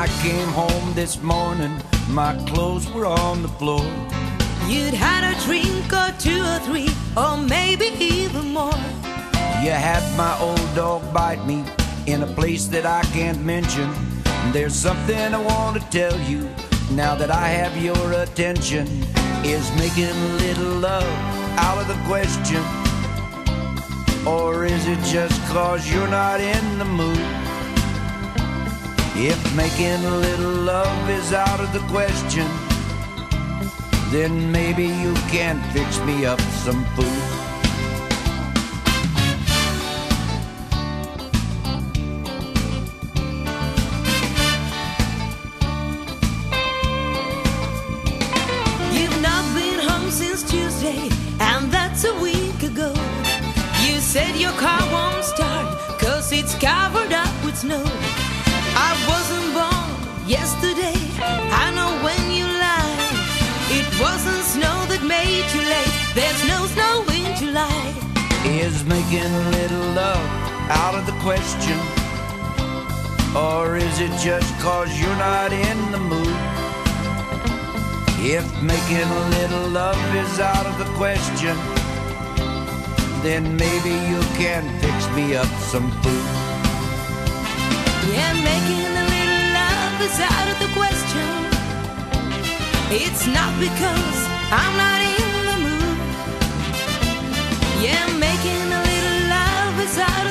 I came home this morning, my clothes were on the floor. You'd had a drink or two or three, or maybe even more. You had my old dog bite me in a place that I can't mention. There's something I want to tell you now that I have your attention. Is making a little love out of the question? Or is it just cause you're not in the mood? If making a little love is out of the question, then maybe you can fix me up some food. You've not been home since Tuesday, and that's a week ago. You said your car won't start, cause it's covered up with snow. I wasn't born yesterday, I know when you lie. It wasn't snow that made you late, there's no snow in July. Is making a little love out of the question? Or is it just cause you're not in the mood? If making a little love is out of the question, then maybe you can fix me up some food. Yeah, making a little love is out of the question. It's not because I'm not in the mood. Yeah, making a little love is out